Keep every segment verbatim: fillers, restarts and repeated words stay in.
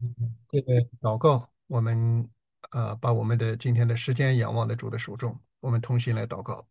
这个祷告，我们呃把我们的今天的时间仰望在主的手中，我们同心来祷告。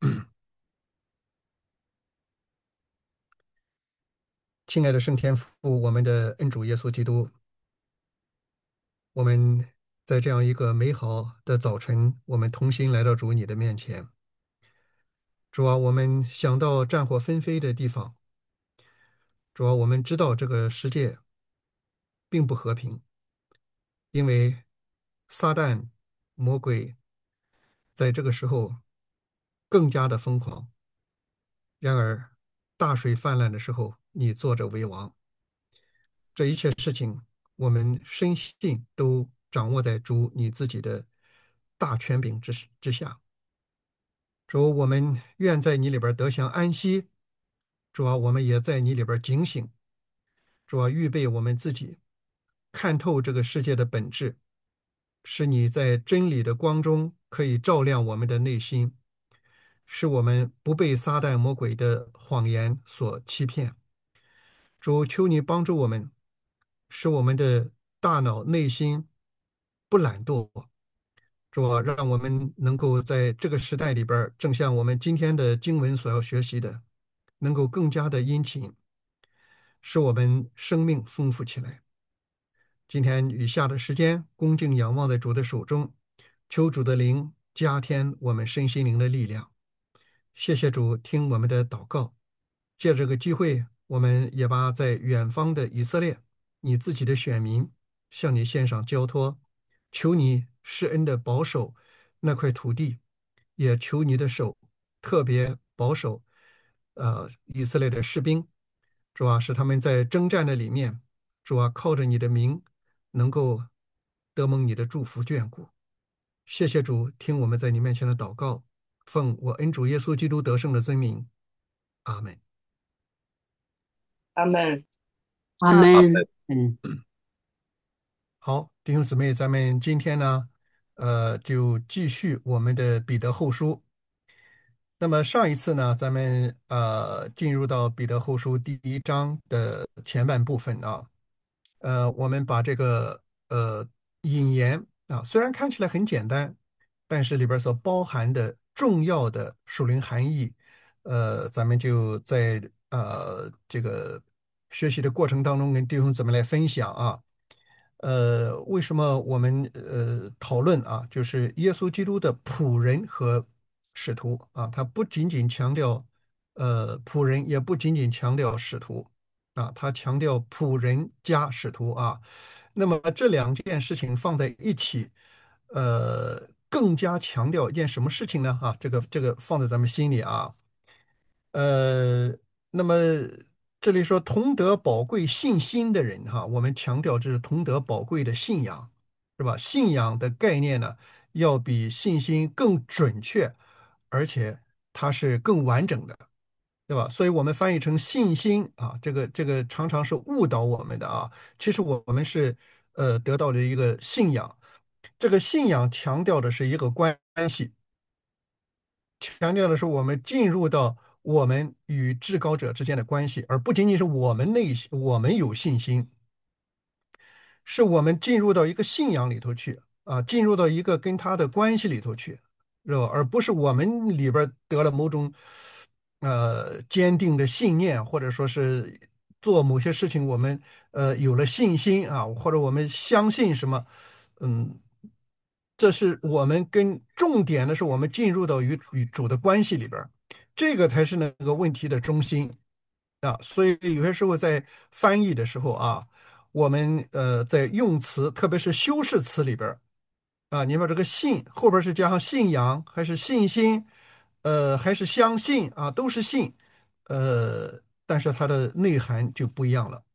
亲爱的圣天父，我们的恩主耶稣基督，我们在这样一个美好的早晨，我们同心来到主你的面前。主啊，我们想到战火纷飞的地方，主啊，我们知道这个世界并不和平，因为撒旦、魔鬼在这个时候更加的疯狂。然而，大水泛滥的时候，你坐着为王。这一切事情，我们深信都掌握在主你自己的大权柄之之下。主，我们愿在你里边得享安息。主啊，我们也在你里边警醒。主啊，预备我们自己，看透这个世界的本质，使你在真理的光中可以照亮我们的内心，使我们不被撒旦魔鬼的谎言所欺骗。主，求你帮助我们，使我们的大脑内心不懒惰。主啊，让我们能够在这个时代里边儿正像我们今天的经文所要学习的，能够更加的殷勤，使我们生命丰富起来。今天余下的时间，恭敬仰望在主的手中，求主的灵加添我们身心灵的力量。谢谢主，听我们的祷告。借这个机会，我们也把在远方的以色列，你自己的选民，向你献上交托，求你施恩的保守那块土地，也求你的手特别保守，呃，以色列的士兵，主啊，使他们在征战的里面，主啊，靠着你的名，能够得蒙你的祝福眷顾。谢谢主，听我们在你面前的祷告，奉我恩主耶稣基督得胜的尊名，阿门。 阿门。 阿门。嗯， 好，弟兄姊妹，咱们今天呢，呃，就继续我们的彼得后书。那么上一次呢，咱们呃进入到彼得后书第一章的前半部分啊，呃，我们把这个呃引言啊，虽然看起来很简单，但是里边所包含的重要的属灵含义，呃，咱们就在呃这个学习的过程当中跟弟兄姊妹来分享啊。呃，为什么我们呃讨论啊，就是耶稣基督的仆人和使徒啊，他不仅仅强调呃仆人，也不仅仅强调使徒啊，他强调仆人加使徒啊。那么这两件事情放在一起，呃，更加强调一件什么事情呢？啊，这个这个放在咱们心里啊。呃，那么这里说同得宝贵信心的人哈，我们强调这是同得宝贵的信仰，是吧？信仰的概念呢，要比信心更准确，而且它是更完整的，对吧？所以我们翻译成信心啊，这个这个常常是误导我们的啊。其实我们是呃得到了一个信仰，这个信仰强调的是一个关系。强调的是我们进入到我们与至高者之间的关系，而不仅仅是我们内心，我们有信心，是我们进入到一个信仰里头去啊，进入到一个跟他的关系里头去，是吧？而不是我们里边得了某种呃坚定的信念，或者说是做某些事情我们呃有了信心啊，或者我们相信什么，嗯，这是我们跟重点的是我们进入到与与主的关系里边儿，这个才是那个问题的中心啊。所以有些时候在翻译的时候啊，我们呃在用词，特别是修饰词里边儿啊，你把这个信后边是加上信仰还是信心，呃还是相信啊，都是信，呃，但是它的内涵就不一样了。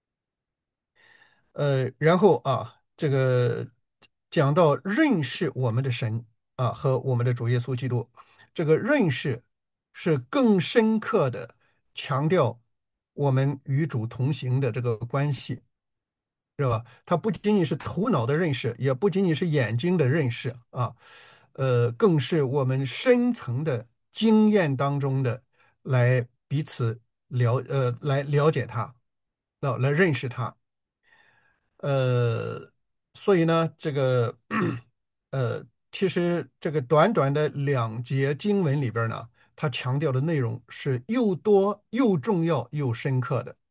呃，然后啊，这个讲到认识我们的神啊和我们的主耶稣基督，这个认识是更深刻的强调我们与主同行的这个关系，是吧？它不仅仅是头脑的认识，也不仅仅是眼睛的认识啊，呃，更是我们深层的经验当中的来彼此了呃来了解他，啊，来认识他。 呃，所以呢，这个呃，其实这个短短的两节经文里边呢，它强调的内容是又多又重要又深刻的。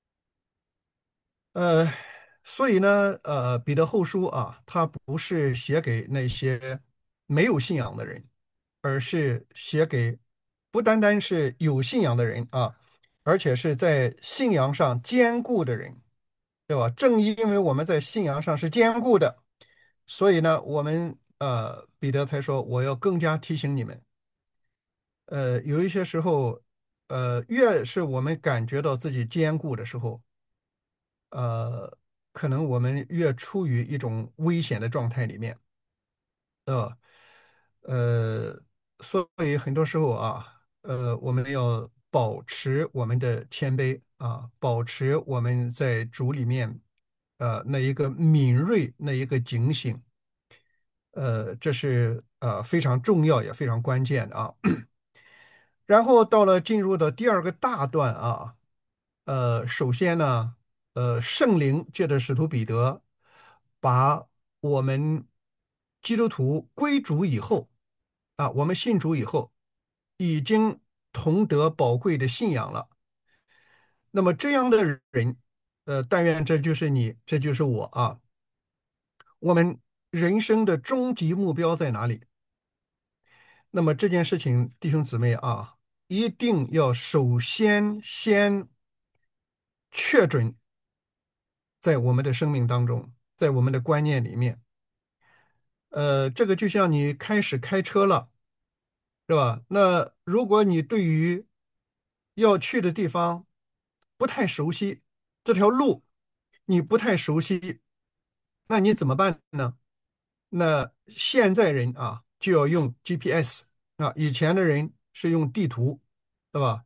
呃，所以呢，呃，彼得后书啊，它不是写给那些没有信仰的人，而是写给不单单是有信仰的人啊，而且是在信仰上坚固的人，对吧？正因为我们在信仰上是坚固的，所以呢，我们呃，彼得才说我要更加提醒你们。呃，有一些时候，呃，越是我们感觉到自己坚固的时候，呃，可能我们越处于一种危险的状态里面，呃，呃，所以很多时候啊，呃，我们要保持我们的谦卑啊，保持我们在主里面，呃，那一个敏锐，那一个警醒，呃，这是呃非常重要也非常关键的啊。然后到了进入到第二个大段啊，呃，首先呢，呃，圣灵借着使徒彼得，把我们基督徒归主以后啊，我们信主以后，已经同得宝贵的信仰了。那么这样的人，呃，但愿这就是你，这就是我啊。我们人生的终极目标在哪里？那么这件事情，弟兄姊妹啊，一定要首先先确准在我们的生命当中，在我们的观念里面。呃，这个就像你开始开车了，是吧？那如果你对于要去的地方不太熟悉，这条路你不太熟悉，那你怎么办呢？那现在人啊，就要用 G P S 啊，以前的人是用地图，对吧？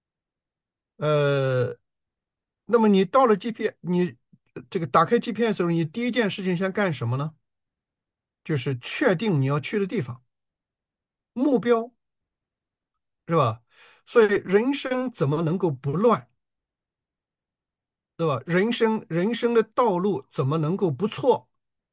呃，那么你到了 G P，你这个打开 G P S 的时候，你第一件事情先干什么呢？就是确定你要去的地方，目标是吧？所以人生怎么能够不乱，对吧？人生人生的道路怎么能够不错？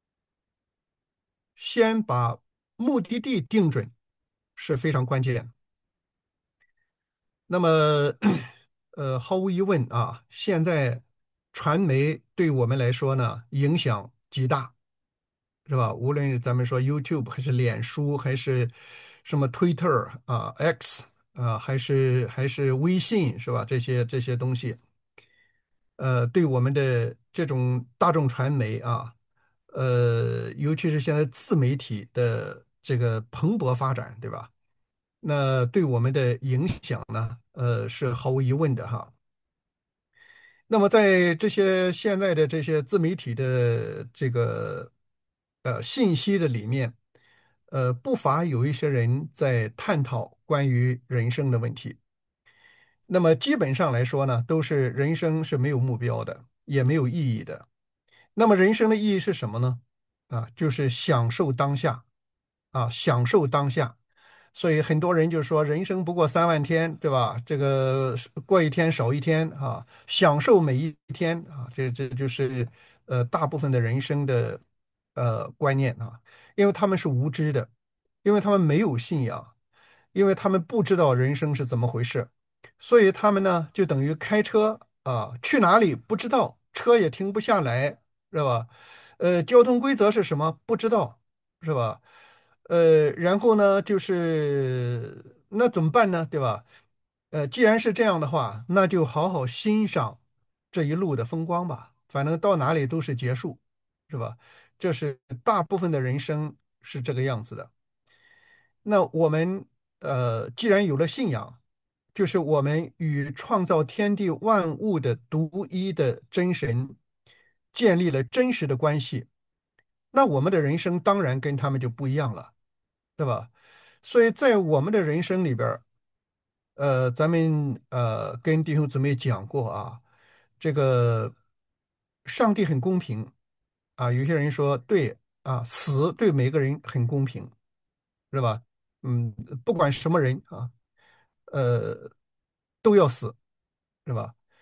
先把目的地定准是非常关键的。那么，呃，毫无疑问啊，现在传媒对我们来说呢，影响极大。是吧？无论是咱们说 YouTube 还是脸书，还是什么 Twitter 啊、X 啊，还是还是微信，是吧？这些这些东西，呃，对我们的这种大众传媒啊，呃，尤其是现在自媒体的这个蓬勃发展，对吧？那对我们的影响呢，呃，是毫无疑问的哈。那么在这些现在的这些自媒体的这个呃信息的里面，呃，不乏有一些人在探讨关于人生的问题。那么基本上来说呢，都是人生是没有目标的，也没有意义的。那么人生的意义是什么呢？啊，就是享受当下，啊，享受当下。所以很多人就说人生不过三万天，对吧？这个过一天少一天啊，享受每一天啊，这这就是呃大部分的人生的呃观念啊，因为他们是无知的，因为他们没有信仰，因为他们不知道人生是怎么回事，所以他们呢就等于开车啊，去哪里不知道，车也停不下来，是吧？呃，交通规则是什么不知道，是吧？呃，然后呢，就是那怎么办呢？对吧？呃，既然是这样的话，那就好好欣赏这一路的风光吧。反正到哪里都是结束，是吧？这是大部分的人生是这个样子的。那我们呃，既然有了信仰，就是我们与创造天地万物的独一的真神建立了真实的关系，那我们的人生当然跟他们就不一样了，对吧？所以在我们的人生里边儿，呃，咱们呃跟弟兄姊妹讲过啊，这个上帝很公平啊，有些人说对啊，死对每个人很公平，是吧？嗯，不管什么人啊，呃，都要死，是吧？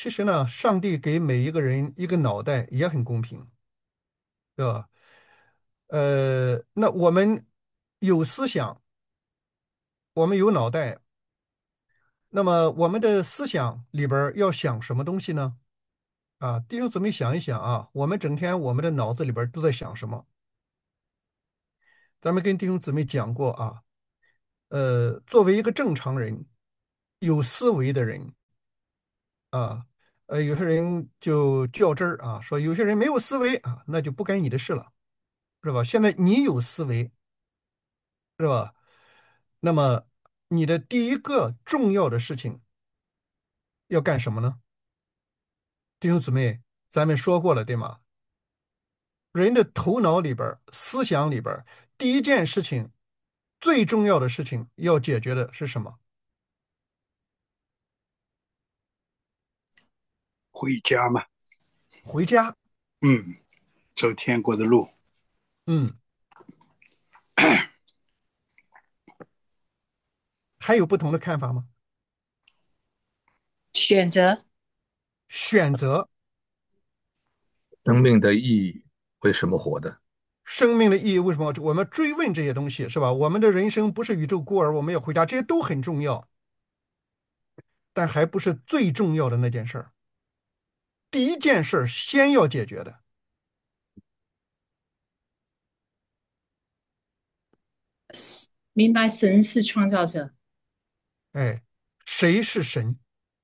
其实呢，上帝给每一个人一个脑袋也很公平，对吧？呃，那我们有思想，我们有脑袋，那么我们的思想里边儿要想什么东西呢？啊，弟兄姊妹想一想啊，我们整天我们的脑子里边儿都在想什么？咱们跟弟兄姊妹讲过啊，呃，作为一个正常人，有思维的人啊，呃，有些人就较真儿啊，说有些人没有思维啊，那就不该你的事了，是吧？现在你有思维，是吧？那么你的第一个重要的事情要干什么呢？弟兄姊妹，咱们说过了，对吗？人的头脑里边儿思想里边儿第一件事情，最重要的事情要解决的是什么？ 回家嘛。 回家。 嗯，走天国的路。 嗯，还有不同的看法吗？ 选择。 选择。 生命的意义，为什么活的？ 生命的意义为什么我们追问这些东西是吧？我们的人生不是宇宙孤儿，我们要回家，这些都很重要，但还不是最重要的那件事儿。第一件事儿先要解决的， 明白神是创造者。 哎，谁是神？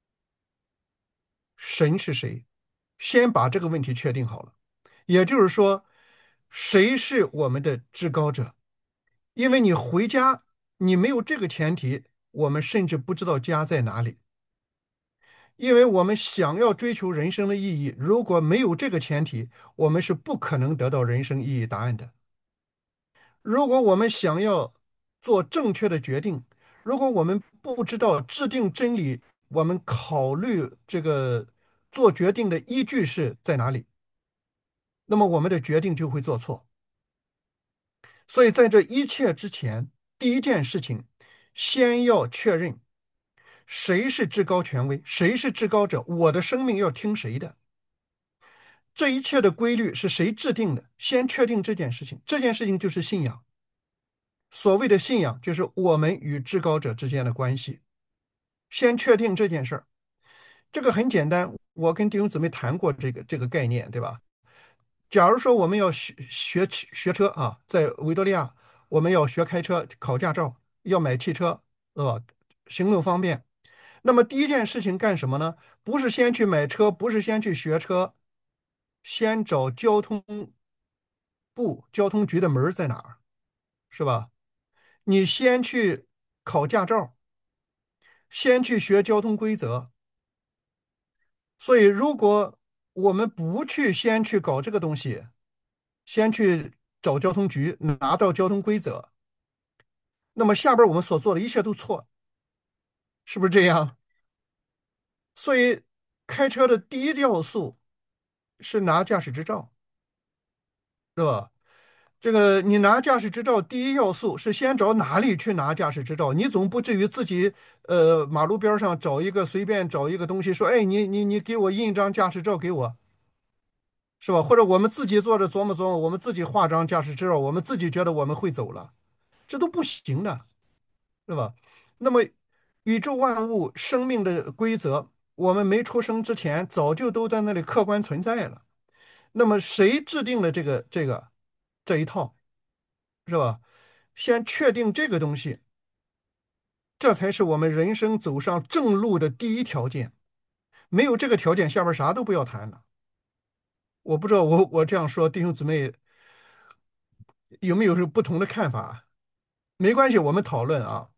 神是谁？先把这个问题确定好了。也就是说，谁是我们的至高者？因为你回家，你没有这个前提，我们甚至不知道家在哪里。因为我们想要追求人生的意义，如果没有这个前提，我们是不可能得到人生意义答案的。如果我们想要做正确的决定，如果我们不知道制定真理，我们考虑这个做决定的依据是在哪里，那么我们的决定就会做错。所以在这一切之前，第一件事情，先要确认谁是至高权威，谁是至高者，我的生命要听谁的。这一切的规律是谁制定的？先确定这件事情，这件事情就是信仰。所谓的信仰，就是我们与至高者之间的关系。先确定这件事儿，这个很简单。我跟弟兄姊妹谈过这个这个概念，对吧？假如说我们要学学学车啊，在维多利亚，我们要学开车，考驾照，要买汽车，对吧？行动方便。那么第一件事情干什么呢？不是先去买车，不是先去学车，先找交通部、交通局的门在哪儿，是吧？你先去考驾照，先去学交通规则。所以，如果我们不去先去搞这个东西，先去找交通局拿到交通规则，那么下边我们所做的一切都错，是不是这样？所以，开车的第一要素是拿驾驶执照，对吧？这个你拿驾驶执照，第一要素是先找哪里去拿驾驶执照。你总不至于自己，呃，马路边上找一个随便找一个东西，说，哎，你你你给我印一张驾驶照给我，是吧？或者我们自己坐着琢磨琢磨，我们自己画张驾驶执照，我们自己觉得我们会走了，这都不行的，是吧？那么，宇宙万物生命的规则，我们没出生之前早就都在那里客观存在了。那么谁制定了这个这个这一套？是吧？先确定这个东西，这才是我们人生走上正路的第一条件。没有这个条件，下边啥都不要谈了。我不知道我我这样说，弟兄姊妹有没有是不同的看法？没关系，我们讨论啊。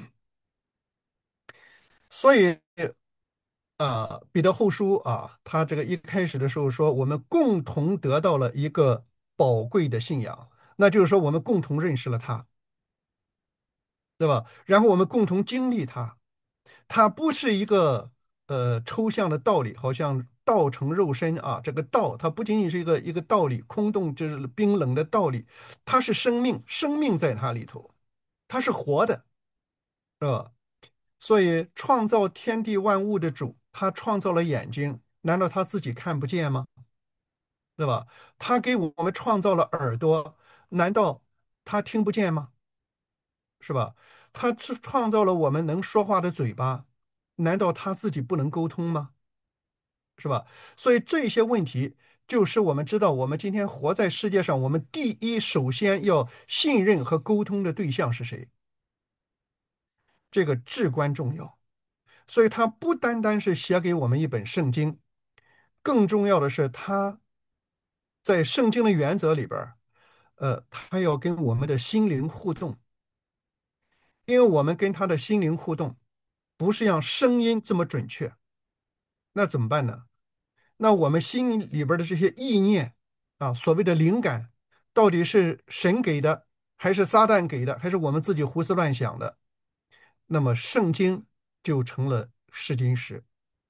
所以啊，彼得后书啊，他这个一开始的时候说，我们共同得到了一个宝贵的信仰，那就是说我们共同认识了他，对吧？然后我们共同经历他。它不是一个呃抽象的道理，好像道成肉身啊。这个道，它不仅仅是一个一个道理，空洞就是冰冷的道理，它是生命，生命在它里头，它是活的，是吧？所以创造天地万物的主， 他创造了眼睛，难道他自己看不见吗？对吧？他给我们创造了耳朵，难道他听不见吗？是吧？他是创造了我们能说话的嘴巴，难道他自己不能沟通吗？是吧？所以这些问题就是我们知道，我们今天活在世界上，我们第一首先要信任和沟通的对象是谁，这个至关重要。所以他不单单是写给我们一本圣经，更重要的是他在圣经的原则里边呃，他要跟我们的心灵互动，因为我们跟他的心灵互动不是像声音这么准确，那怎么办呢？那我们心里边的这些意念啊，所谓的灵感，到底是神给的，还是撒旦给的，还是我们自己胡思乱想的？那么圣经就成了试金石。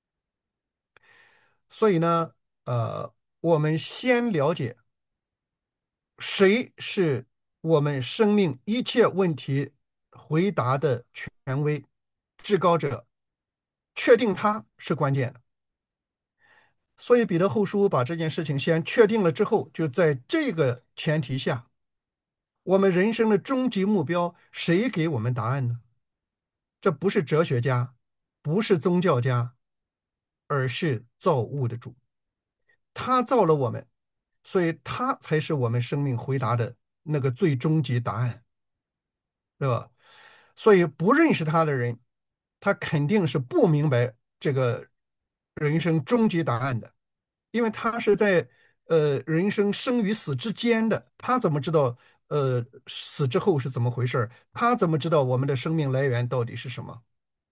所以呢，呃，我们先了解谁是我们生命一切问题回答的权威、至高者，确定他是关键的。所以彼得后书把这件事情先确定了之后，就在这个前提下，我们人生的终极目标，谁给我们答案呢？这不是哲学家，不是宗教家，而是造物的主。他造了我们，所以他才是我们生命回答的那个最终极答案，对吧？所以不认识他的人，他肯定是不明白这个人生终极答案的，因为他是在呃人生生与死之间的，他怎么知道呃死之后是怎么回事？他怎么知道我们的生命来源到底是什么？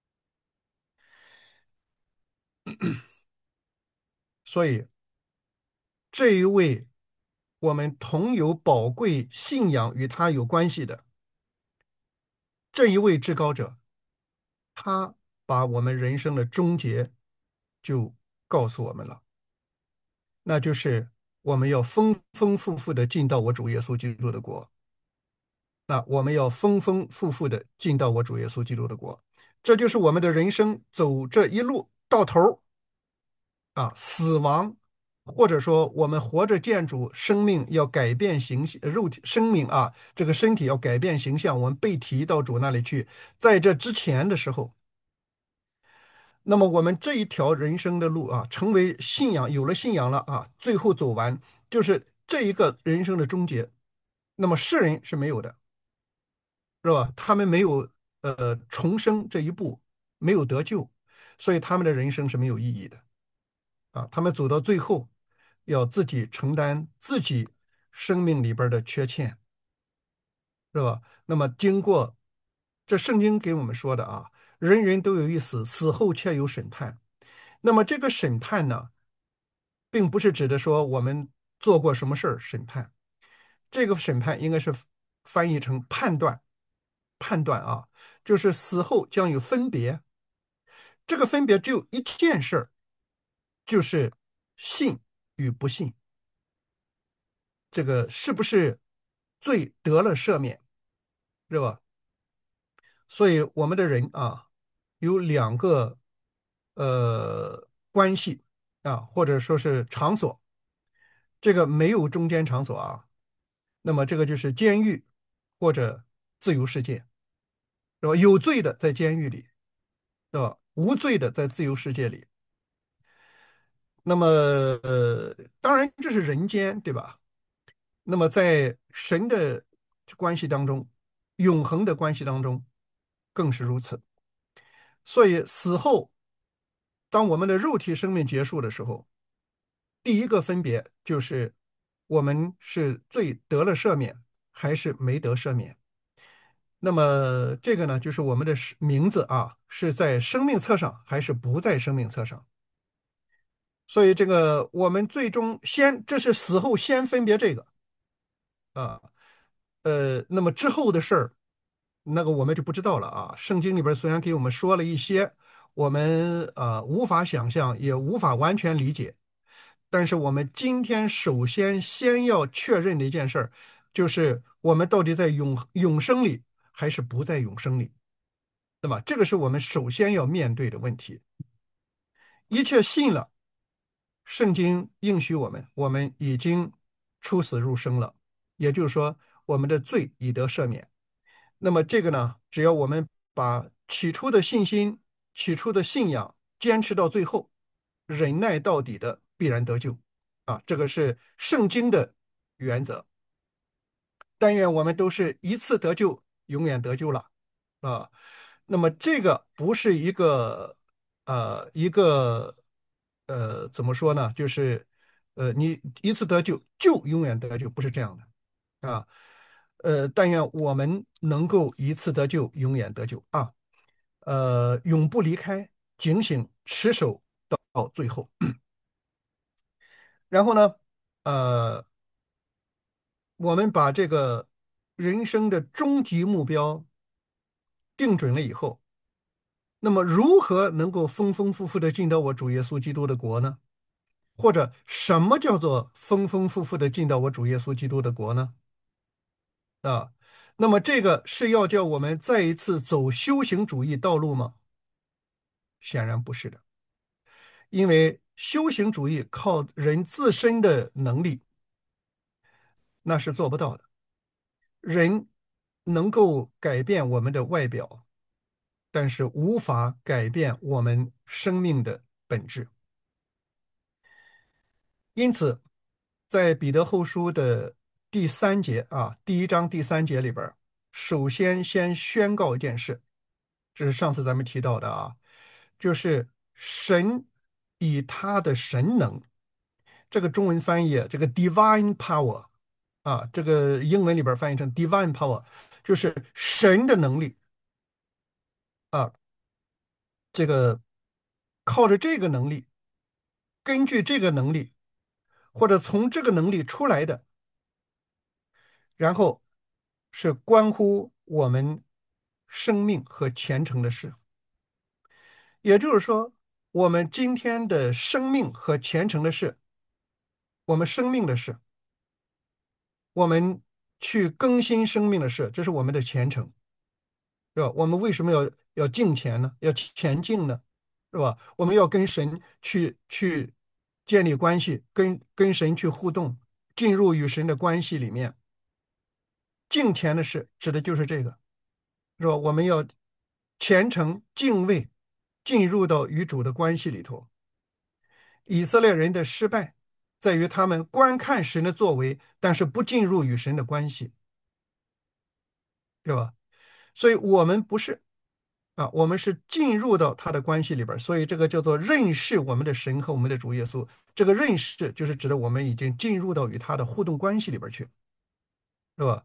所以这一位我们同有宝贵信仰与他有关系的这一位至高者，他把我们人生的终结就告诉我们了，那就是我们要丰丰富富的进到我主耶稣基督的国。那我们要丰丰富富的进到我主耶稣基督的国，这就是我们的人生走这一路到头啊，死亡，或者说我们活着见主，生命要改变形象，肉体生命啊，这个身体要改变形象，我们被提到主那里去。在这之前的时候，那么我们这一条人生的路啊，成为信仰，有了信仰了啊，最后走完就是这一个人生的终结。那么世人是没有的，是吧？他们没有呃重生这一步，没有得救，所以他们的人生是没有意义的啊。他们走到最后，要自己承担自己生命里边的缺欠，是吧？那么经过这圣经给我们说的啊，人人都有一死，死后却有审判。那么这个审判呢，并不是指的说我们做过什么事儿审判，这个审判应该是翻译成判断，判断啊，就是死后将有分别。这个分别只有一件事儿，就是信与不信，这个是不是罪得了赦免，是吧？所以我们的人啊，有两个呃关系啊，或者说是场所，这个没有中间场所啊，那么这个就是监狱或者自由世界，是吧？有罪的在监狱里，是吧？无罪的在自由世界里。那么呃，当然这是人间，对吧？那么在神的关系当中，永恒的关系当中，更是如此。所以死后，当我们的肉体生命结束的时候，第一个分别就是我们是罪得了赦免，还是没得赦免。那么这个呢，就是我们的是名字啊，是在生命册上还是不在生命册上？所以这个我们最终先，这是死后先分别这个啊，呃，那么之后的事儿，那个我们就不知道了啊。圣经里边虽然给我们说了一些我们呃无法想象，也无法完全理解，但是我们今天首先先要确认的一件事儿，就是我们到底在永永生里还是不在永生里，对吧？这个是我们首先要面对的问题。 一切信了，圣经应许我们，我们已经出死入生了，也就是说，我们的罪已得赦免。那么这个呢，只要我们把起初的信心、起初的信仰坚持到最后，忍耐到底的，必然得救。啊，这个是圣经的原则。但愿我们都是一次得救，永远得救了啊。那么这个不是一个呃一个呃怎么说呢？就是呃你一次得救就永远得救，不是这样的啊。呃，但愿我们能够一次得救，永远得救啊。呃，永不离开，警醒持守到最后。然后呢，呃，我们把这个人生的终极目标定准了以后，那么如何能够丰丰富富的进到我主耶稣基督的国呢？或者什么叫做丰丰富富的进到我主耶稣基督的国呢？啊，那么这个是要叫我们再一次走修行主义道路吗？显然不是的，因为修行主义靠人自身的能力，那是做不到的。人能够改变我们的外表，但是无法改变我们生命的本质。因此，在彼得后书的第三节啊，第一章第三节里边，首先先宣告一件事，这是上次咱们提到的啊，就是神以他的神能，这个中文翻译这个 divine power 啊，这个英文里边翻译成 divine power，就是神的能力啊，这个靠着这个能力，根据这个能力，或者从这个能力出来的。然后是关乎我们生命和前程的事。也就是说，我们今天的生命和前程的事，我们生命的事，我们去更新生命的事，这是我们的前程，是吧？我们为什么要要敬前呢？要前进呢？是吧？我们要跟神去去建立关系，跟跟神去互动，进入与神的关系里面。敬前的事指的就是这个。是吧？我们要虔诚敬畏，进入到与主的关系里头。以色列人的失败在于他们观看神的作为，但是不进入与神的关系，对吧？所以我们不是啊，我们是进入到他的关系里边，所以这个叫做认识我们的神和我们的主耶稣。这个认识就是指的我们已经进入到与他的互动关系里边去，是吧？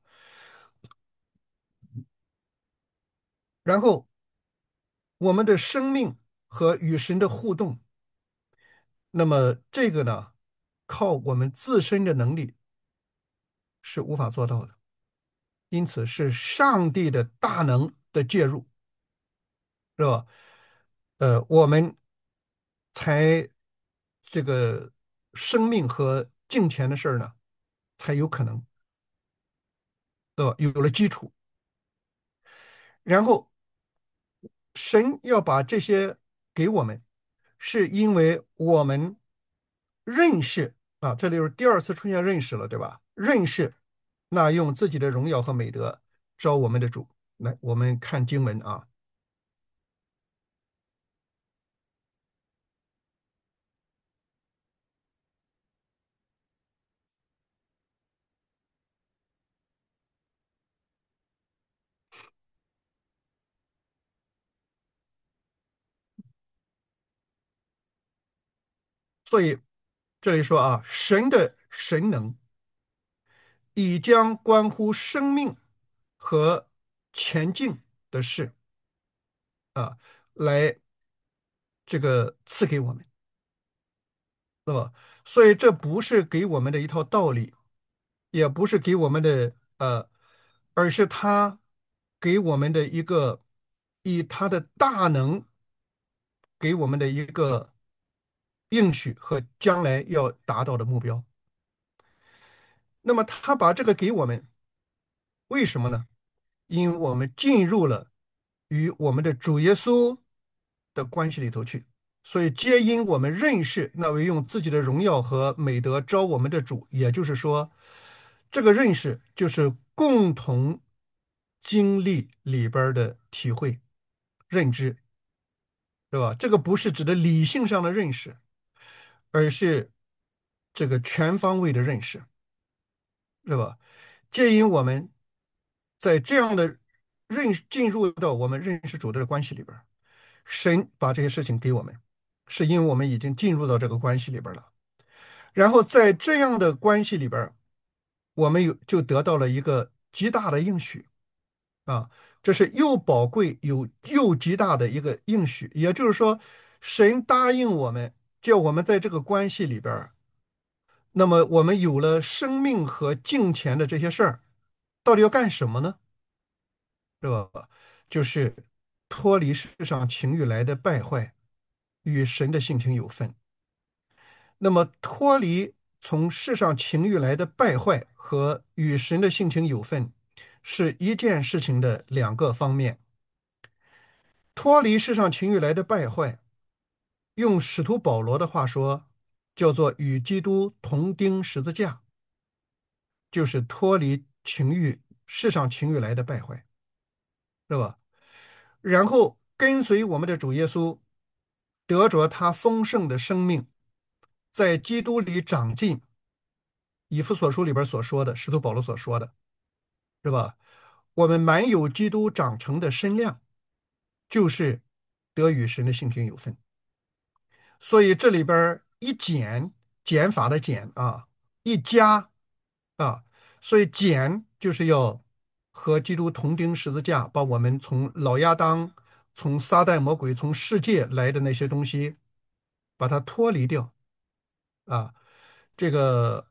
然后我们的生命和与神的互动。那么这个呢，靠我们自身的能力是无法做到的，因此是上帝的大能的介入，是吧？呃，我们才这个生命和金钱的事儿呢，才有可能，对吧？有了基础，然后神要把这些给我们，是因为我们认识啊，这里是第二次出现认识了，对吧？认识，那用自己的荣耀和美德招我们的主。来，我们看经文啊，所以这里说啊，神的神能已将关乎生命和前进的事啊，来这个赐给我们，对吧？所以这不是给我们的一套道理，也不是给我们的呃，而是他给我们的一个以他的大能给我们的一个应许和将来要达到的目标。那么他把这个给我们，为什么呢？因为我们进入了与我们的主耶稣的关系里头去。 所以皆因我们认识那位用自己的荣耀和美德招我们的主，也就是说，这个认识就是共同经历里边的体会、认知，是吧？这个不是指的理性上的认识，而是这个全方位的认识，是吧？皆因我们在这样的认进入到我们认识主的关系里边，神把这些事情给我们，是因为我们已经进入到这个关系里边了。然后在这样的关系里边，我们有就得到了一个极大的应许啊，这是又宝贵又又极大的一个应许。也就是说，神答应我们，叫我们在这个关系里边，那么我们有了生命和敬虔的这些事儿，到底要干什么呢？是吧？就是脱离世上情欲来的败坏，与神的性情有分。那么脱离从世上情欲来的败坏和与神的性情有分，是一件事情的两个方面。脱离世上情欲来的败坏，用使徒保罗的话说，叫做与基督同钉十字架，就是脱离情欲世上情欲来的败坏，是吧？然后跟随我们的主耶稣，得着他丰盛的生命，在基督里长进。以弗所书里边所说的，使徒保罗所说的，是吧？我们满有基督长成的身量，就是得与神的性情有分。所以这里边一减，减法的减啊，一加啊，所以减就是要和基督同钉十字架，把我们从老亚当、从撒旦魔鬼、从世界来的那些东西，把它脱离掉啊。这个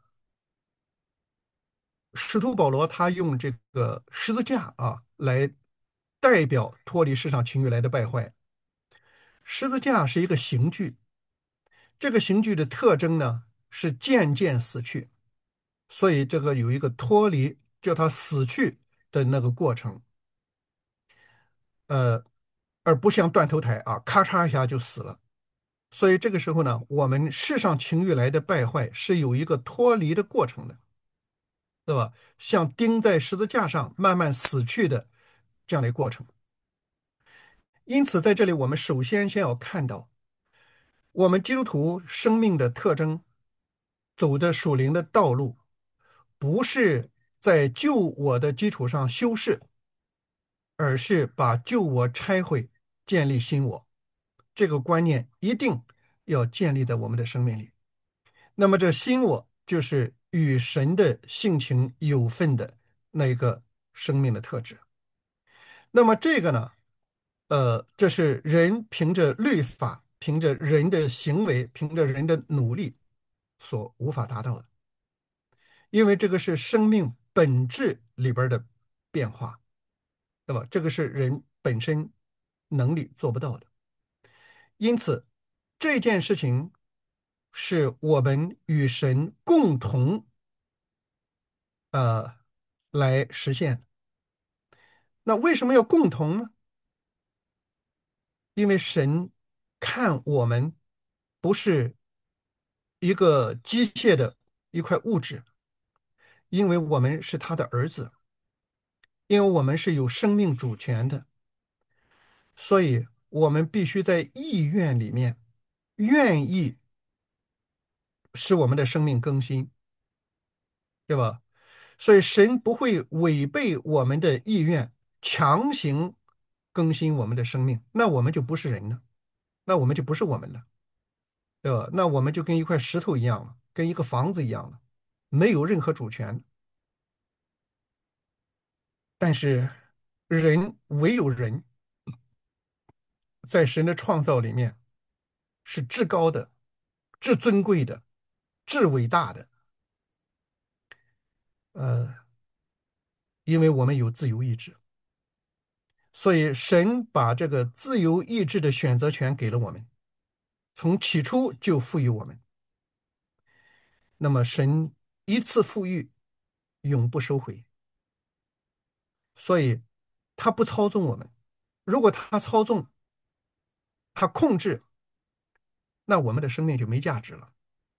使徒保罗他用这个十字架啊来代表脱离世上情欲来的败坏。十字架是一个刑具，这个刑具的特征呢是渐渐死去，所以这个有一个脱离，叫它死去的那个过程，呃，而不像断头台啊，咔嚓一下就死了。所以这个时候呢，我们世上情欲来的败坏是有一个脱离的过程的，对吧？像钉在十字架上慢慢死去的这样的一个过程。因此，在这里我们首先先要看到，我们基督徒生命的特征，走的属灵的道路，不是在旧我的基础上修饰，而是把旧我拆毁，建立新我。这个观念一定要建立在我们的生命里。那么这新我就是与神的性情有份的那个生命的特质。那么这个呢，呃，这是人凭着律法、凭着人的行为、凭着人的努力所无法达到的，因为这个是生命本质里边的变化，对吧？这个是人本身能力做不到的。因此，这件事情是我们与神共同呃来实现。那为什么要共同呢？因为神看我们不是一个机械的一块物质，因为我们是他的儿子，因为我们是有生命主权的，所以我们必须在意愿里面愿意使我们的生命更新，对吧？所以神不会违背我们的意愿，强行更新我们的生命，那我们就不是人了，那我们就不是我们了，对吧？那我们就跟一块石头一样了，跟一个房子一样了，没有任何主权。但是人唯有人在神的创造里面是至高的、至尊贵的、至伟大的。呃，因为我们有自由意志，所以神把这个自由意志的选择权给了我们，从起初就赋予我们。那么神一次赋予，永不收回，所以他不操纵我们。如果他操纵、他控制， 那我们的生命就没价值了。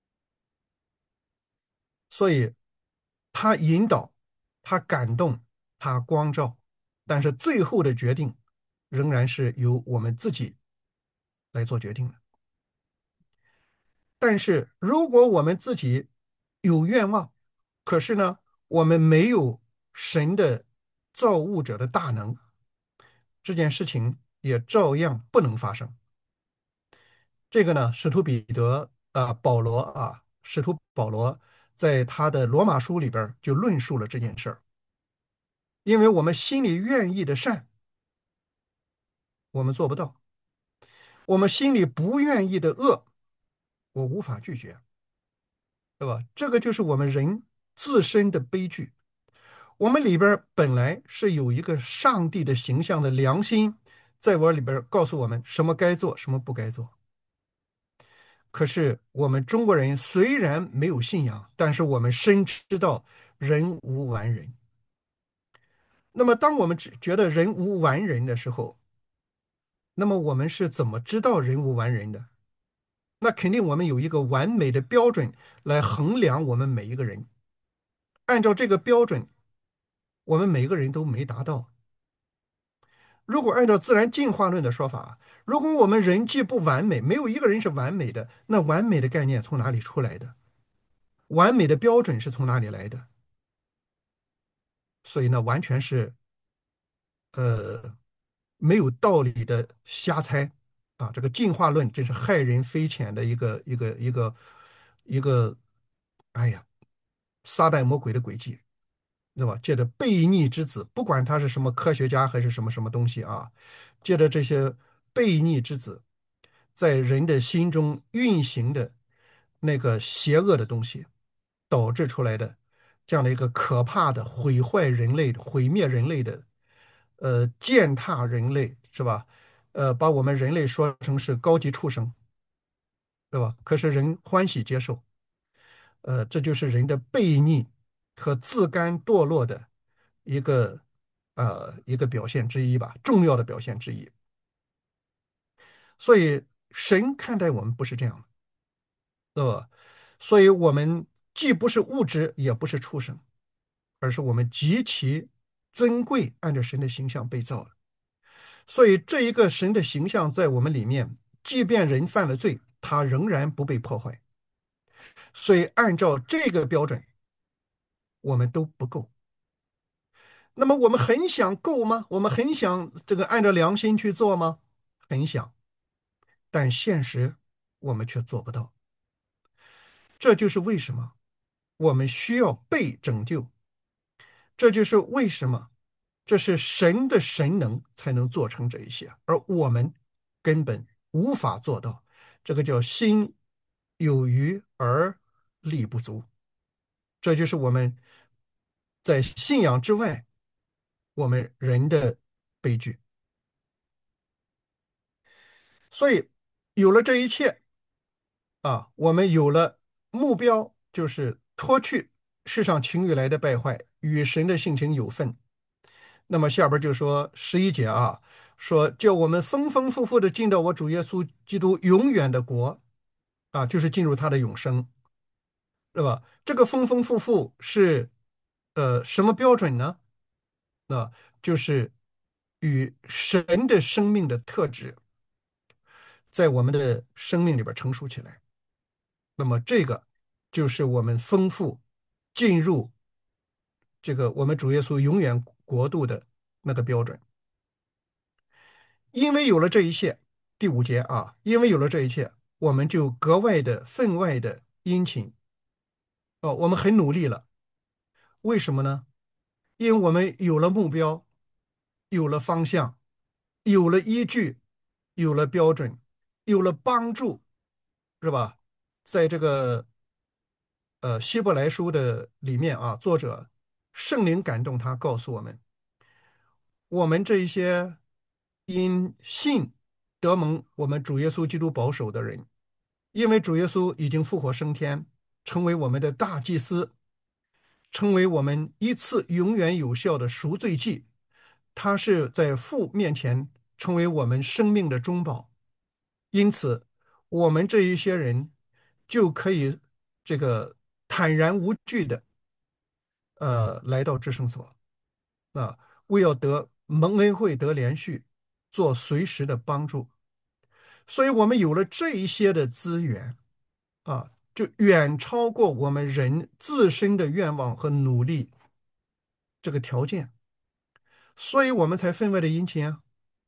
所以，他引导，他感动，他光照，但是最后的决定仍然是由我们自己来做决定的。但是，如果我们自己有愿望，可是呢，我们没有神的造物者的大能，这件事情也照样不能发生。这个呢，使徒彼得啊，保罗啊，使徒保罗在他的罗马书里边就论述了这件事儿。因为我们心里愿意的善，我们做不到；我们心里不愿意的恶，我无法拒绝，对吧？这个就是我们人自身的悲剧。我们里边本来是有一个上帝的形象的良心，在我里边告诉我们什么该做，什么不该做。可是我们中国人虽然没有信仰，但是我们深知道人无完人。那么，当我们只觉得人无完人的时候，那么我们是怎么知道人无完人的？那肯定我们有一个完美的标准来衡量我们每一个人。按照这个标准，我们每个人都没达到。如果按照自然进化论的说法，如果我们人既不完美，没有一个人是完美的，那完美的概念从哪里出来的？完美的标准是从哪里来的？所以呢，完全是呃没有道理的瞎猜啊！这个进化论真是害人匪浅的一个一个一个一个，哎呀，撒旦魔鬼的诡计，对吧？借着悖逆之子，不管他是什么科学家还是什么什么东西啊，借着这些悖逆之子，在人的心中运行的那个邪恶的东西，导致出来的这样的一个可怕的毁坏人类、毁灭人类的，呃，践踏人类，是吧？呃，把我们人类说成是高级畜生，对吧？可是人欢喜接受，呃，这就是人的悖逆和自甘堕落的一个呃一个表现之一吧，重要的表现之一。所以神看待我们不是这样的，对吧？所以我们既不是物质，也不是畜生，而是我们极其尊贵，按照神的形象被造的。所以这一个神的形象在我们里面，即便人犯了罪，他仍然不被破坏。所以按照这个标准，我们都不够。那么我们很想够吗？我们很想这个按照良心去做吗？很想，但现实我们却做不到。这就是为什么我们需要被拯救。这就是为什么这是神的神能才能做成这一些，而我们根本无法做到。这个叫心有余而力不足。这就是我们在信仰之外，我们人的悲剧。所以有了这一切啊，我们有了目标，就是脱去世上情欲来的败坏，与神的性情有份。那么下边就说十一节啊，说叫我们丰丰富富的进到我主耶稣基督永远的国啊，就是进入他的永生，对吧？这个丰丰富富是呃什么标准呢？那就是与神的生命的特质在我们的生命里边成熟起来。那么这个就是我们丰富进入这个我们主耶稣永远国度的那个标准。因为有了这一切，第五节啊，因为有了这一切，我们就格外的分外的殷勤哦，我们很努力了。为什么呢？因为我们有了目标，有了方向，有了依据，有了标准，有了帮助，是吧？在这个呃希伯来书的里面啊，作者圣灵感动他，告诉我们，我们这一些因信得蒙我们主耶稣基督保守的人，因为主耶稣已经复活升天，成为我们的大祭司，成为我们一次永远有效的赎罪祭，他是在父面前成为我们生命的中保。因此我们这一些人就可以这个坦然无惧的呃来到至圣所啊，为要得蒙恩惠得连续，做随时的帮助。所以我们有了这一些的资源啊，就远超过我们人自身的愿望和努力这个条件，所以我们才分外的殷勤啊。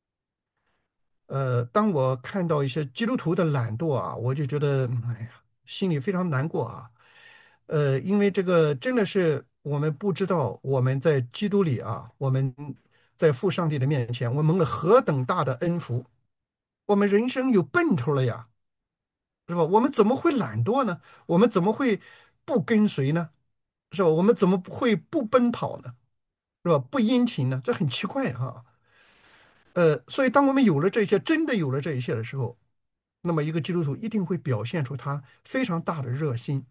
呃，当我看到一些基督徒的懒惰啊，我就觉得，哎呀，心里非常难过啊。呃，因为这个真的是我们不知道我们在基督里啊，我们在父上帝的面前，我们蒙了何等大的恩福，我们人生有奔头了呀，是吧？我们怎么会懒惰呢？我们怎么会不跟随呢？是吧？我们怎么会不奔跑呢？是吧？不殷勤呢？这很奇怪哈。呃，所以当我们有了这些，真的有了这一切的时候，那么一个基督徒一定会表现出他非常大的热心。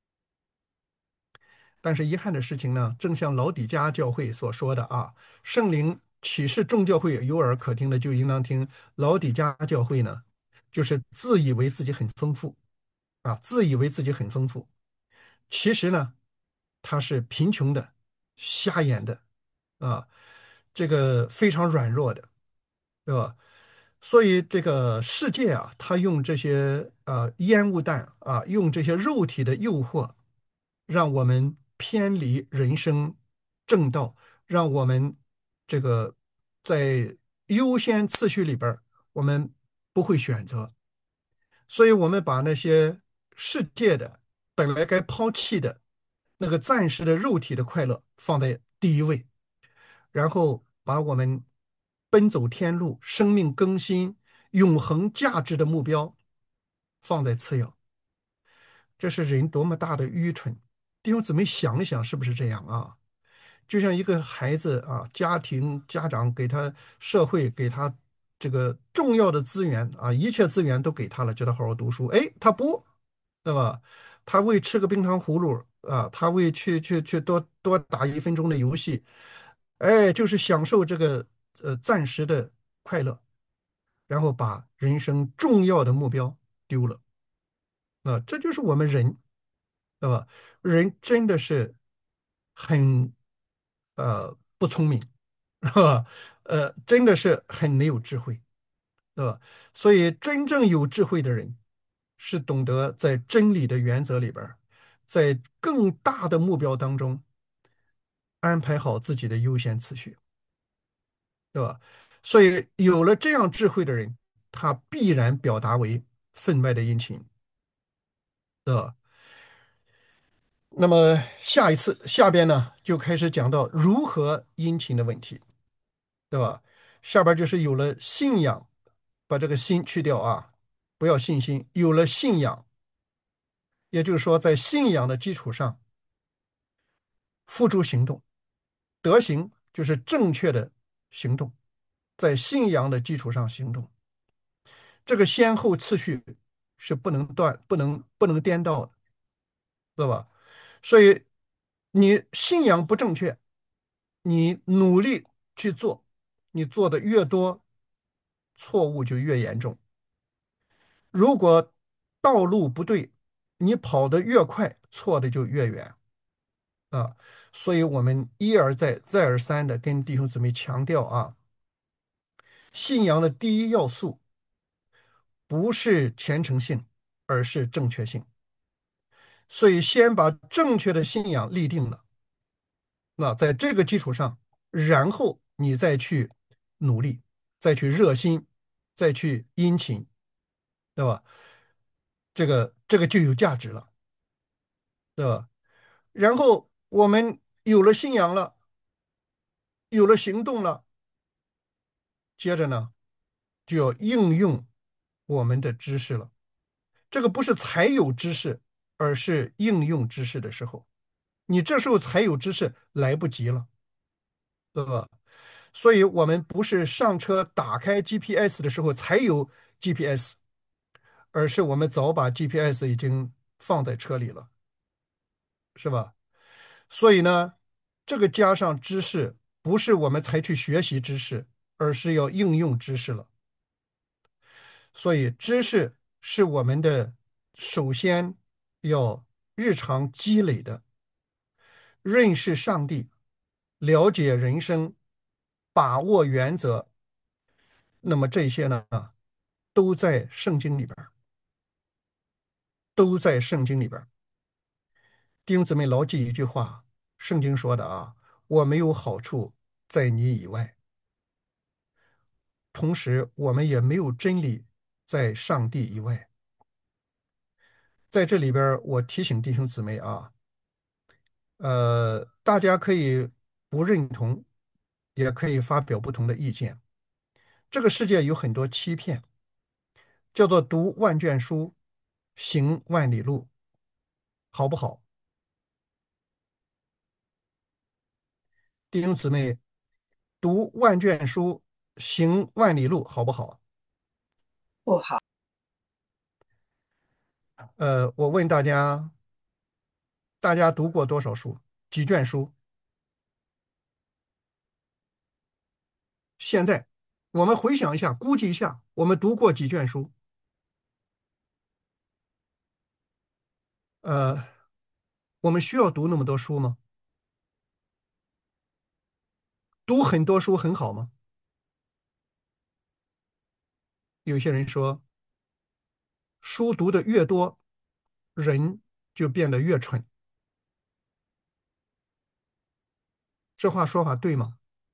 但是遗憾的事情呢，正像老底嘉教会所说的啊，圣灵启示众教会有耳可听的就应当听，老底嘉教会呢，就是自以为自己很丰富啊，自以为自己很丰富，其实呢，他是贫穷的、瞎眼的啊，这个非常软弱的。对吧？所以这个世界啊，它用这些呃烟雾弹啊，用这些肉体的诱惑，让我们偏离人生正道，让我们这个在优先次序里边儿我们不会选择，所以我们把那些世界的本来该抛弃的那个暂时的肉体的快乐放在第一位。然后把我们奔走天路、生命更新、永恒价值的目标放在次要，这是人多么大的愚蠢！弟兄姊妹想一想，是不是这样啊？就像一个孩子啊，家庭、家长给他，社会给他这个重要的资源啊，一切资源都给他了，叫他好好读书，哎，他不，对吧？他为吃个冰糖葫芦啊，他为去去去多多打一分钟的游戏，哎，就是享受这个呃暂时的快乐，然后把人生重要的目标丢了。啊，这就是我们人，对吧？人真的是很呃不聪明，是吧？呃，真的是很没有智慧，对吧？所以真正有智慧的人，是懂得在真理的原则里边儿在更大的目标当中安排好自己的优先次序。对吧？所以有了这样智慧的人，他必然表达为分外的殷勤，对吧？那么下一次下边呢，就开始讲到如何殷勤的问题，对吧？下边就是有了信仰，把这个心去掉啊，不要信心，有了信仰，也就是说，在信仰的基础上付诸行动，德行就是正确的行动，在信仰的基础上行动。这个先后次序是不能断、不能不能颠倒的，对吧？所以你信仰不正确，你努力去做，你做的越多，错误就越严重。如果道路不对，你跑得越快，错的就越远啊。所以我们一而再、再而三的跟弟兄姊妹强调啊，信仰的第一要素不是虔诚性，而是正确性。所以先把正确的信仰立定了，那在这个基础上，然后你再去努力，再去热心，再去殷勤，对吧？这个这个就有价值了，对吧？然后我们有了信仰了，有了行动了，接着呢，就要应用我们的知识了。这个不是才有知识，而是应用知识的时候，你这时候才有知识来不及了，对吧？所以我们不是上车打开 G P S 的时候才有 G P S，而是我们早把 G P S 已经放在车里了，是吧？所以呢，这个加上知识，不是我们才去学习知识，而是要应用知识了。所以知识是我们的首先要日常积累的，认识上帝、了解人生、把握原则，那么这些呢，都在圣经里边都在圣经里边弟兄姊妹牢记一句话，圣经说的啊，我没有好处在你以外，同时我们也没有真理在上帝以外。在这里边我提醒弟兄姊妹啊，呃，大家可以不认同，也可以发表不同的意见。这个世界有很多欺骗，叫做读万卷书，行万里路，好不好？弟兄姊妹，读万卷书，行万里路，好不好？ 不好。 呃，我问大家，大家读过多少书？几卷书？现在我们回想一下，估计一下，我们读过几卷书？呃，我们需要读那么多书吗？读很多书很好吗？有些人说，书读的越多，人就变得越蠢。这话说法对吗？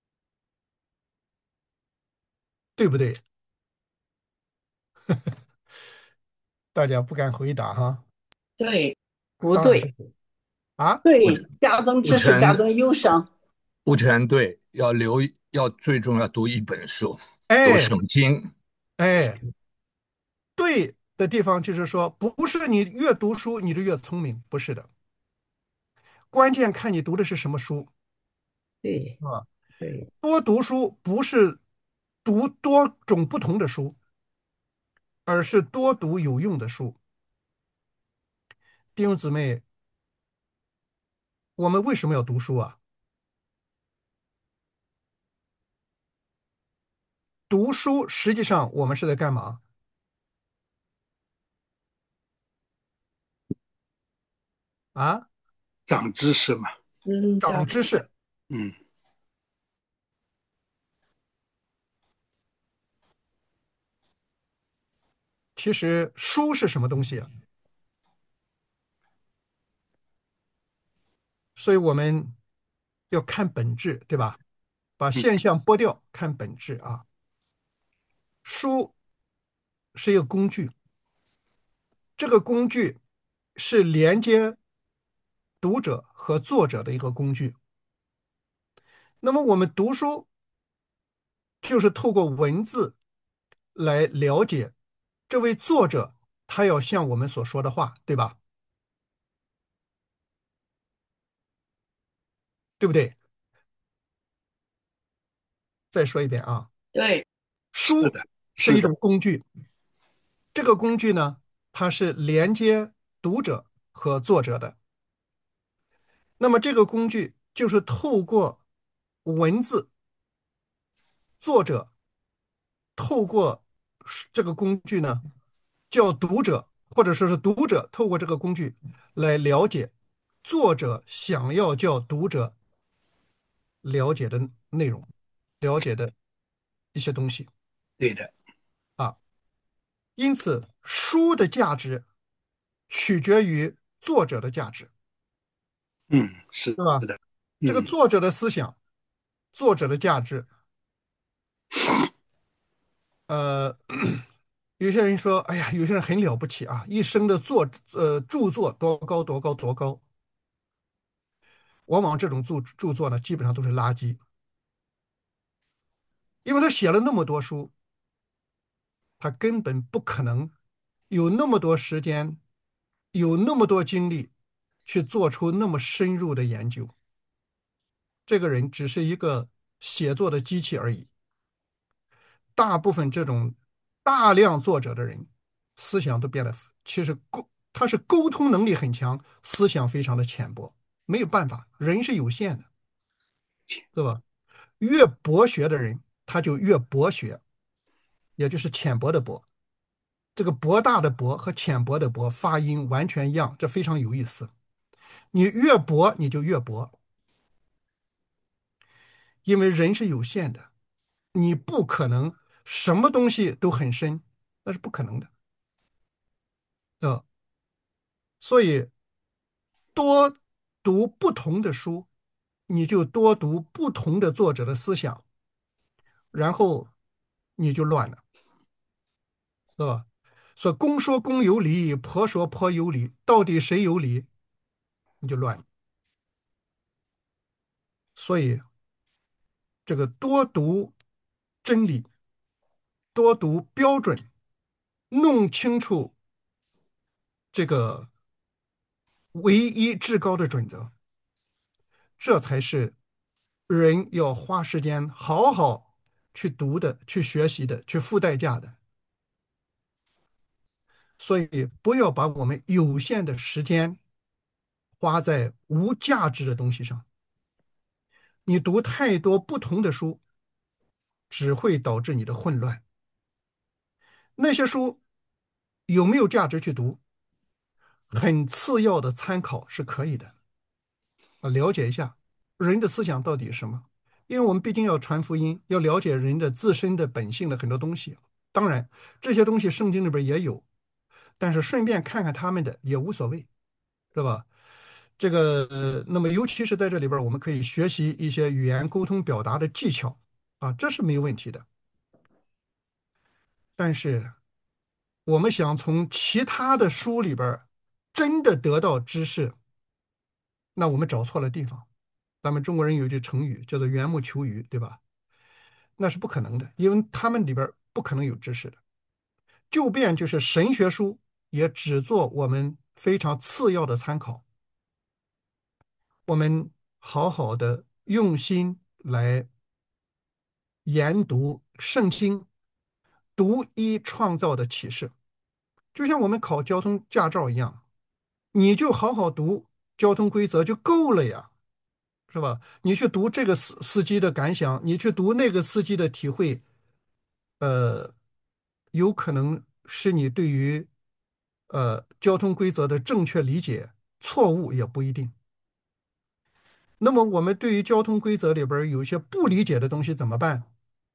对不对？大家不敢回答哈。 对，不对。 当然是对啊。 对，加增不全知识，加增忧伤。 不全对，要留要最终要读一本书，读哎圣经。 哎，对的地方就是说，不是你越读书你就越聪明，不是的，关键看你读的是什么书对啊。 对。 多读书不是读多种不同的书，而是多读有用的书。弟兄姊妹，我们为什么要读书啊？读书实际上我们是在干嘛啊？ 长知识嘛。 嗯，加长知识。 嗯， 其实书是什么东西啊？所以我们要看本质，对吧？把嗯， 现象剥掉，看本质啊。书是一个工具，这个工具是连接读者和作者的一个工具。那么我们读书就是透过文字来了解这位作者他要向我们所说的话，对吧？对不对？再说一遍啊， 对。 书是的，是的。 是一种工具，这个工具呢，它是连接读者和作者的。那么这个工具就是透过文字，作者透过这个工具呢，叫读者，或者说是读者透过这个工具来了解作者想要叫读者了解的内容，了解的一些东西对的。 啊。因此，书的价值取决于作者的价值， 嗯，是对吧？ 是的。嗯， 这个作者的思想、作者的价值，呃，有些人说，哎呀，有些人很了不起啊，一生的作呃著作多高多高多高，往往这种著著作呢，基本上都是垃圾，因为他写了那么多书，他根本不可能有那么多时间，有那么多精力去做出那么深入的研究。这个人只是一个写作的机器而已。大部分这种大量作者的人，思想都变得其实沟他是沟通能力很强，思想非常的浅薄，没有办法，人是有限的，对吧？越博学的人，他就越博学，也就是浅薄的博。 这个博大的博和浅薄的博发音完全一样，这非常有意思。你越博你就越博，因为人是有限的，你不可能什么东西都很深，那是不可能的。呃，所以多读不同的书，你就多读不同的作者的思想，然后你就乱了，是吧？说公说公有理，婆说婆有理，到底谁有理，你就乱了。所以这个多读真理，多读标准，弄清楚这个唯一至高的准则，这才是人要花时间好好去读的、去学习的、去付代价的。所以，不要把我们有限的时间花在无价值的东西上。你读太多不同的书，只会导致你的混乱。那些书有没有价值去读？很次要的参考是可以的，啊，了解一下人的思想到底是什么。因为我们毕竟要传福音，要了解人的自身的本性的很多东西。当然，这些东西圣经里边也有，但是顺便看看他们的也无所谓，是吧？这个呃，那么尤其是在这里边，我们可以学习一些语言沟通表达的技巧啊，这是没有问题的。但是我们想从其他的书里边真的得到知识，那我们找错了地方。咱们中国人有一句成语叫做缘木求鱼，对吧？那是不可能的，因为他们里边不可能有知识的。就便就是神学书，也只做我们非常次要的参考。我们好好的用心来研读圣经，独一创造的启示，就像我们考交通驾照一样，你就好好读交通规则就够了呀，是吧？你去读这个司司机的感想，你去读那个司机的体会，呃，有可能是你对于呃交通规则的正确理解错误也不一定。那么我们对于交通规则里边有一些不理解的东西怎么办？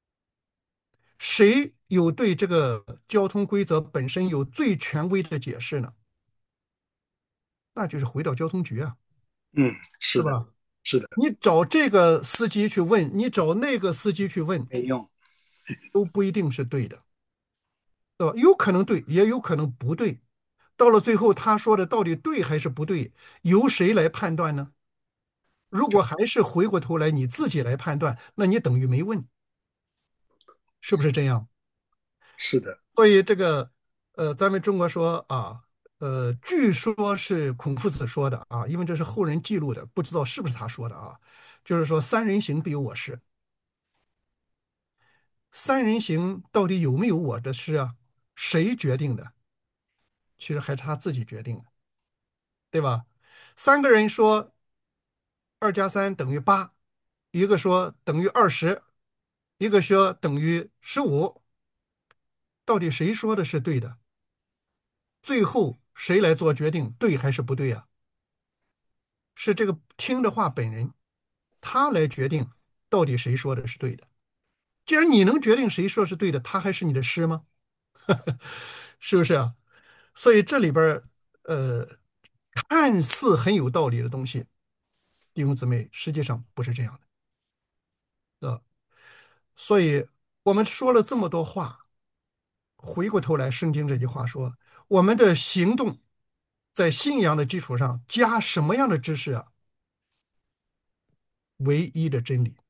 谁有对这个交通规则本身有最权威的解释呢？那就是回到交通局啊， 嗯，是的， 是吧？ 是的， 你找这个司机去问，你找那个司机去问， 没用。 都不一定是对的，对吧？有可能对，也有可能不对。到了最后，他说的到底对还是不对，由谁来判断呢？如果还是回过头来你自己来判断，那你等于没问，是不是这样？ 是的， 所以这个，呃，咱们中国说啊，呃，据说是孔夫子说的啊，因为这是后人记录的，不知道是不是他说的啊。就是说"三人行，必有我师"。三人行到底有没有我的师啊？谁决定的？其实还是他自己决定的，对吧？三个人说二加三等于八，一个说等于二十，一个说等于十五，到底谁说的是对的？最后谁来做决定，对还是不对啊？是这个听的话本人，他来决定到底谁说的是对的。既然你能决定谁说是对的，他还是你的师吗？是不是啊？所以这里边呃，看似很有道理的东西，弟兄姊妹，实际上不是这样的。呃，所以我们说了这么多话，回过头来，圣经这句话说，我们的行动在信仰的基础上加什么样的知识啊？唯一的真理，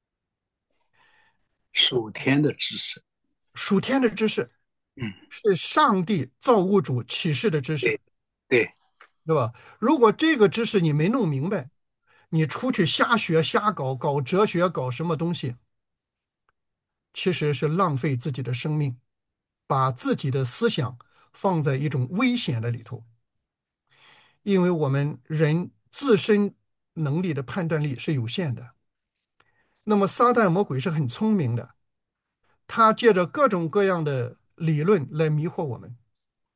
属天的知识。 属天的知识， 嗯， 是上帝造物主启示的知识， 对对， 对吧？如果这个知识你没弄明白，你出去瞎学瞎搞，搞哲学，搞什么东西，其实是浪费自己的生命，把自己的思想放在一种危险的里头。因为我们人自身能力的判断力是有限的，那么撒旦魔鬼是很聪明的，他借着各种各样的理论来迷惑我们。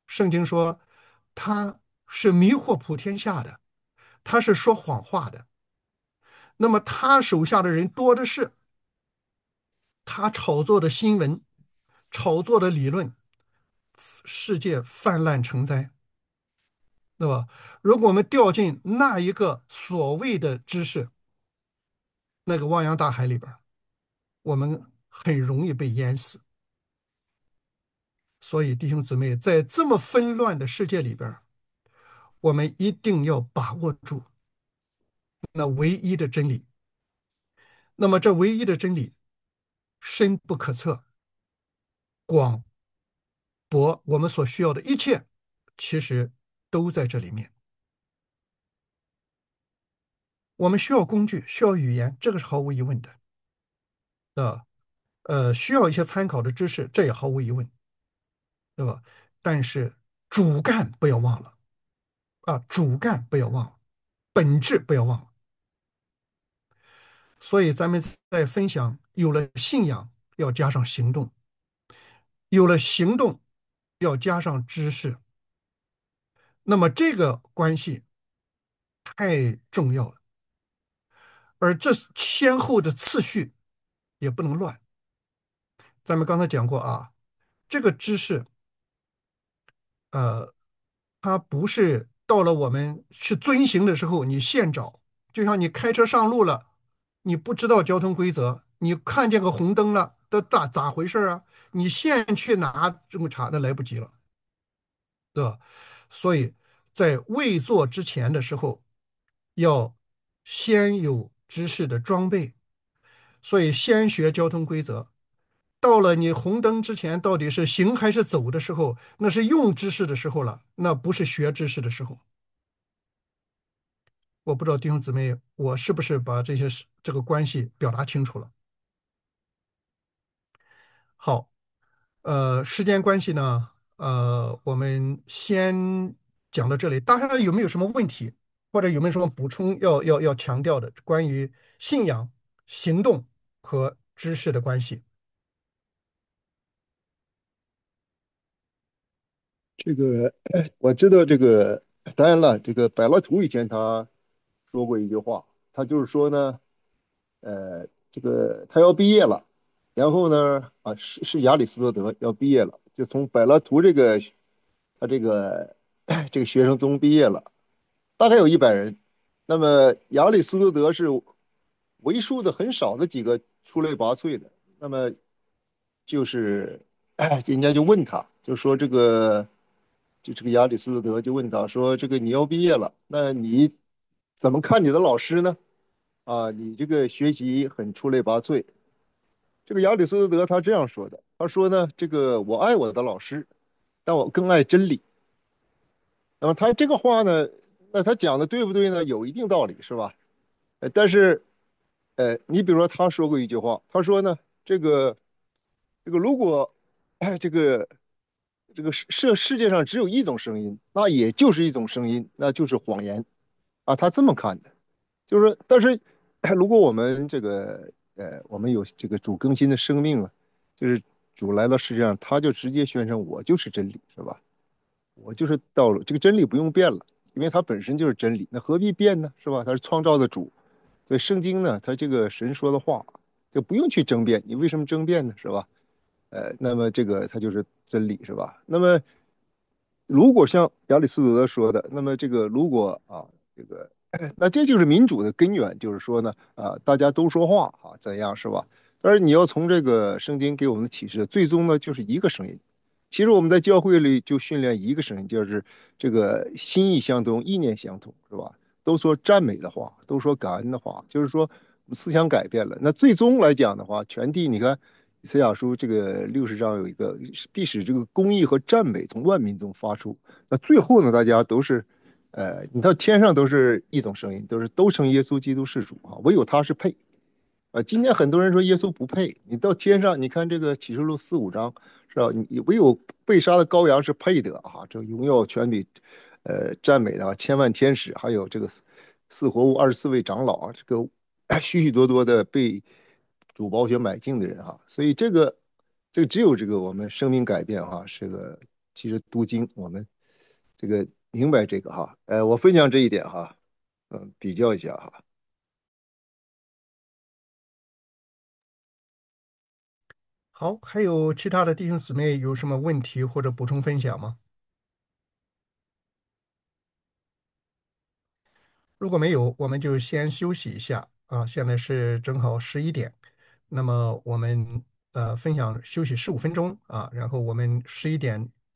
圣经说他是迷惑普天下的，他是说谎话的。那么他手下的人多的是，他炒作的新闻、炒作的理论，世界泛滥成灾，对吧？如果我们掉进那一个所谓的知识那个汪洋大海里边，我们很容易被淹死。所以，弟兄姊妹，在这么纷乱的世界里边，我们一定要把握住那唯一的真理。那么，这唯一的真理深不可测，广博，我们所需要的一切，其实都在这里面。我们需要工具，需要语言，这个是毫无疑问的。啊，呃，需要一些参考的知识，这也毫无疑问，对吧？但是主干不要忘了啊，主干不要忘了，本质不要忘了。所以咱们在分享，有了信仰要加上行动，有了行动要加上知识，那么这个关系太重要了，而这先后的次序也不能乱。咱们刚才讲过啊，这个知识，呃，它不是到了我们去遵行的时候你现找，就像你开车上路了，你不知道交通规则，你看见个红灯了，这咋咋回事啊？你现去拿证查，那来不及了，对吧？所以在未做之前的时候，要先有知识的装备，所以先学交通规则。到了你红灯之前，到底是行还是走的时候，那是用知识的时候了，那不是学知识的时候。我不知道弟兄姊妹，我是不是把这些事这个关系表达清楚了？好，呃，时间关系呢，呃，我们先讲到这里。大家有没有什么问题，或者有没有什么补充要要要强调的，关于信仰、行动和知识的关系？ 这个我知道，这个当然了，这个百乐图以前他说过一句话，他就是说呢，呃，这个他要毕业了，然后呢，啊，是是亚里士多德要毕业了，就从百乐图这个他这个这个学生中毕业了，大概有一百人。那么亚里士多德是为数的很少的几个出类拔萃的。那么就是人家就问他，就说这个。就这个亚里士多德就问他说：“这个你要毕业了，那你怎么看你的老师呢？啊，你这个学习很出类拔萃。”这个亚里士多德他这样说的，他说呢：“这个我爱我的老师，但我更爱真理。”那么他这个话呢，那他讲的对不对呢？有一定道理，是吧？呃，但是，呃，你比如说他说过一句话，他说呢，这个这个如果，哎，这个这个世世世界上只有一种声音，那也就是一种声音，那就是谎言啊。他这么看的，就是说，但是如果我们这个呃，我们有这个主更新的生命啊，就是主来到世界上，他就直接宣称我就是真理，是吧？我就是道路，这个真理不用变了，因为它本身就是真理，那何必变呢？是吧？他是创造的主，所以圣经呢，它这个神说的话就不用去争辩，你为什么争辩呢？是吧？呃，那么这个它就是真理，是吧？那么如果像亚里士多德说的，那么这个如果啊，这个那这就是民主的根源，就是说呢，啊，大家都说话啊，怎样是吧？但是你要从这个圣经给我们的启示，最终呢就是一个声音。其实我们在教会里就训练一个声音，就是这个心意相通、意念相通，是吧？都说赞美的话，都说感恩的话，就是说思想改变了。那最终来讲的话，全体你看。以赛亚书这个六十章有一个，必使这个公义和赞美从万民中发出。那最后呢，大家都是，呃，你到天上都是一种声音，都是都称耶稣基督是主啊，唯有他是配。啊，今天很多人说耶稣不配，你到天上，你看这个启示录四五章是吧？你唯有被杀的羔羊是配的啊，这个荣耀权柄，呃，赞美的千万天使，还有这个四活物二十四位长老啊，这个许许多多的被主宝血买进的人哈，所以这个这个只有这个我们生命改变哈，是个其实读经我们这个明白这个哈，呃，我分享这一点哈，嗯，比较一下哈。 好，还有其他的弟兄姊妹有什么问题或者补充分享吗？如果没有，我们就先休息一下啊。现在是正好十一点，那么我们呃分享休息十五分钟啊，然后我们十一点